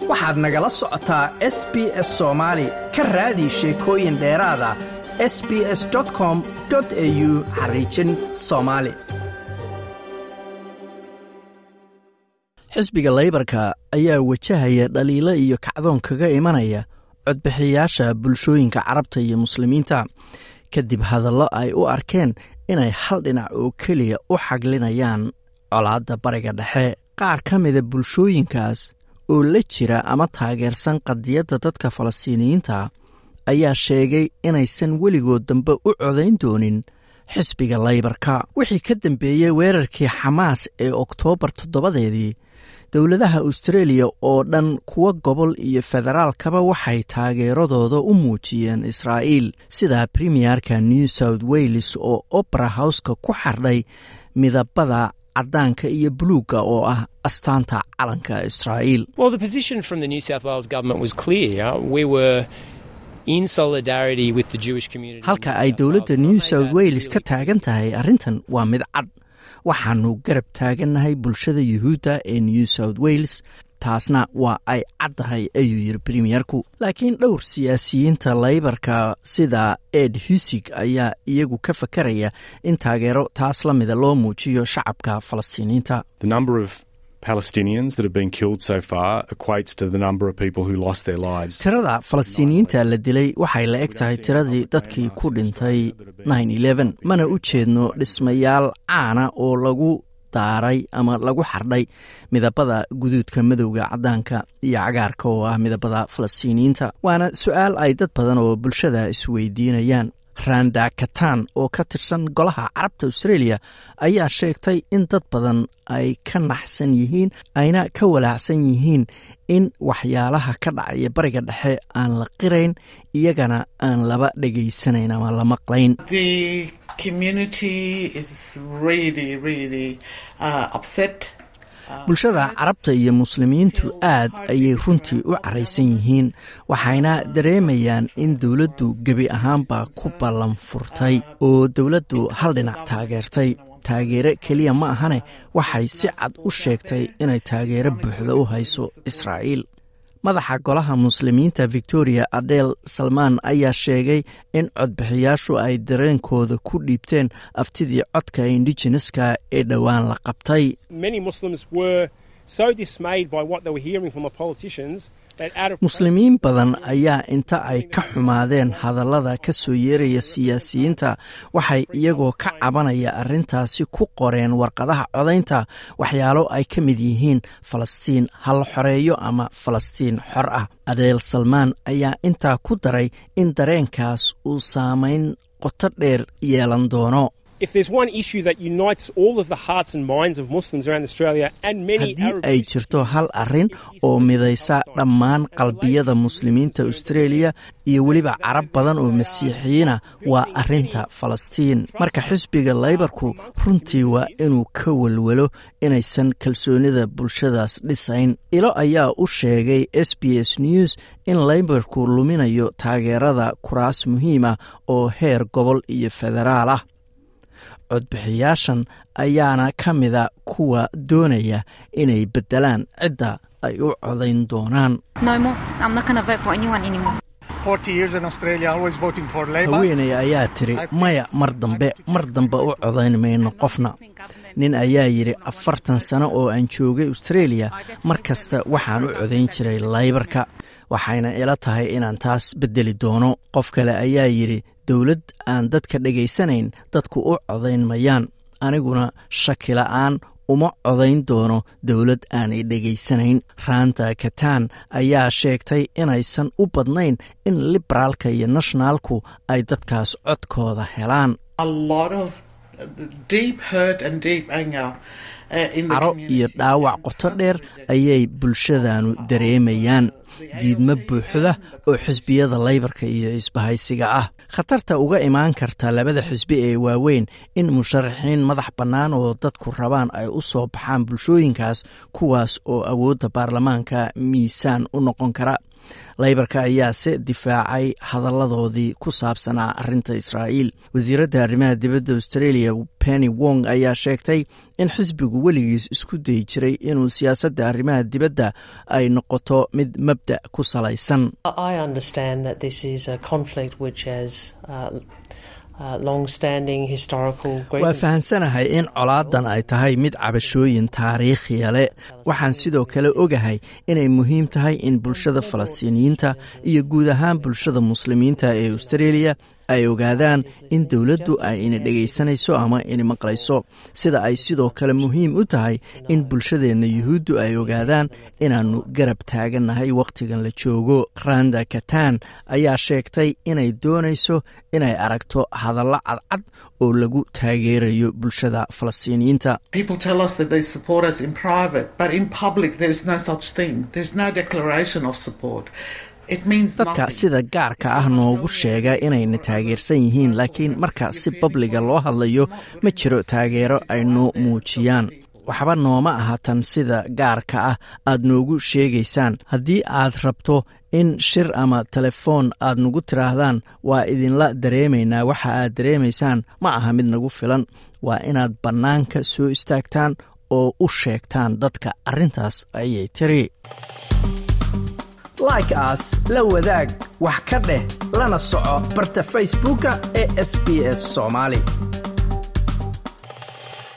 waxaad nagala socotaa SBS Soomaali ka raadi sheekooyin dheeraada sbs.com.au/Somali. xisbiga Labourka ayaa wajahaya dhaliilo iyo kacdoon kaga imanaya codbixiyaasha bulshooyinka Carabta iyo Muslimiinta kadib hadallo ay u arkeen inay hal dhinac oo kaliya u xaglinayaan colaadda Bariga Dhexe. qaar ka mid ah bulshooyinkaas oo la jira ama taageersan qadiyadda dadka Falastiiniyiinta ayaa sheegay inaysan weligood dambe u codayn doonin xisbiga Labourka. wixii ka dambeeyay weerarkii Xamaas ee Oktoobar 7-deedii, dowladaha Australia oo dhan kuwa gobol iyo federaalkaba waxay taageeradooda u muujiyeen Israa'iil, sida Premierka New South Wales oo Opera House-ka ku xardhay midabada cadaanka iyo buluuga oo ah astaanta calanka Israa'iil. Well, the position from the New South Wales government was clear. We were in solidarity with the Jewish community. halka ay dowladda New South Wales ka taagan tahay arrintan waa mid cad. waxaanu garab taagannahay bulshada Yuhuudda ee New South Wales, taasna waa ay caddahay ayuu yiri Premierku. laakiin dhowr siyaasiyiinta Labourka sida Ed Husic ayaa iyagu ka fakaraya in taageero taas la mida loo muujiyo shacabka Falastiiniyiinta. The number of Palestinians that have been killed so far equates to the number of people who lost their lives. tirada Falastiiniyiinta la dilay waxay la eg tahay tiradii dadkii ku dhintay 9/11. mana u jeedno dhismayaal caana oo lagu daaray ama lagu xardhay midabada guduudka, madowga, cadaanka iyo cagaarka oo ah midabada Falastiiniyiinta. waana su'aal ay dad badan oo bulshada isweydiinayaan. Randa Katan oo ka tirsan golaha Carabta Australia ayaa sheegtay in dad badan ay ka naxsan yihiin ayna ka walaacsan yihiin in waxyaalaha ka dhacaya Bariga Dhexe aan la qirayn, iyagana aan laba dhageysanayn ama la maqlayn. The community is really upset. bulshada Carabta iyo Muslimiintu aad ayay runtii u caraysan yihiin, waxayna dareemayaan in dowladdu gebi ahaanba ku ballan furtay oo dowladdu hal dhinac taageertay. taageere keliya ma ahane, waxay si cad u sheegtay inay taageero buuxda u hayso Israa'iil. madaxa golaha Muslimiinta Victoria Adele Salman ayaa sheegay in codbixiyaashu ay dareenkooda ku dhiibteen aftidii codka indigenouska ee dhowaan la qabtay. Many Muslims were so dismayed by what they were hearing from the politicians. muslimiin badan ayaa inta ay ka xumaadeen hadallada ka soo yeeraya siyaasiyiinta, waxay iyagoo ka cabanaya arrintaasi ku qoreen warqadaha codaynta waxyaalo ay ka mid yihiin Falastiin hal xoreeyo ama Falastiin xor ah. Adele Salman ayaa intaa ku daray in dareenkaas uu saameyn qoto dheer yeelan doono. If there's one issue that unites all of the hearts and minds of Muslims around Australia and many haddii ay jirto hal arrin oo midaysa dhammaan qalbiyada muslimiinta Australia iyo weliba Carab badan oo masiixiyiina, waa arrinta Falastiin. marka xisbiga Labourku runtii waa inuu ka walwalo inaysan kalsoonida bulshadaas dhisayn. ilo ayaa u sheegay SBS News in Labourku luminayo taageerada kuraas muhiim ah oo heer gobol iyo federaal ah. codbixiyaashan ayaana ka mida kuwa doonaya inay bedelaan cidda ay u codayn doonaan. haweeney ayaa tiri maya, mar dambe u codayn mayno qofna. nin ayaa yidhi 40 sano oo aan joogay Australia mar kasta waxaan u codayn jiray Labourka, waxayna ila tahay inaan taas bedeli doono. qof kale ayaa yidhi dowlad aan dadka dhageysanayn dadku u codayn mayaan, aniguna shaki la'aan uma codayn doono dowlad aanay dhageysanayn. Randa Katan ayaa sheegtay inaysan u badnayn in liberaalka iyo nationalku ay dadkaas codkooda helaan. caro iyo dhaawac qoto dheer ayay bulshadanu dareemayaan. diidmo buuxda oo xisbiyada Labourka iyo isbahaysiga ah. khatarta uga imaan karta labada xisbi ee waaweyn in musharaxiin madax bannaan oo dadku rabaan ay u soo baxaan bulshooyinkaas, kuwaas oo awoodda baarlamaanka miisaan u noqon kara. laybarka ayaase difaacay hadalladoodii ku saabsanaa arrinta israa'iil. wasiiradda arrimaha dibadda australia Penny Wong ayaa sheegtay in xisbigu weligiis isku dayi jiray inuu siyaasadda arrimaha dibadda ay noqoto mid mabda' ku salaysan. I understand that this is a conflict which has waa fahansanahay in colaadan ay tahay mid cabashooyin taariikhiya leh. waxaan sidoo kale ogahay inay muhiim tahay in bulshada falastiiniyiinta iyo guud ahaan bulshada muslimiinta ee australia ay ogaadaan in dowladdu ay ina dhegaysanayso ama ina maqlayso, sida ay sidoo kale muhiim u tahay in bulshadeenna yuhuuddu ay ogaadaan inaannu garab taagannahay wakhtigan la joogo. Randa Katan ayaa sheegtay inay doonayso inay aragto hadallo cadcad oo lagu taageerayo bulshada falastiiniyiinta. People tell us that they support us in private, but in public there is no such thing. There's no declaration of support. dadka sida gaarka ah noogu sheega inayna taageersan yihiin, laakiin marka si babliga loo hadlayo ma jiro taageero ay noo muujiyaan. waxba nooma aha tan sida gaarka ah aad noogu sheegaysaan. haddii aad rabto in shir ama telefoon aad nagu tiraahdaan waa idinla dareemaynaa waxa aad dareemaysaan, ma aha mid nagu filan. waa inaad bannaanka soo istaagtaan oo u sheegtaan dadka arrintaas, ayay tiri. like as la wadaag wax ka dheh lana soco barta facebooka ee SBS Somali.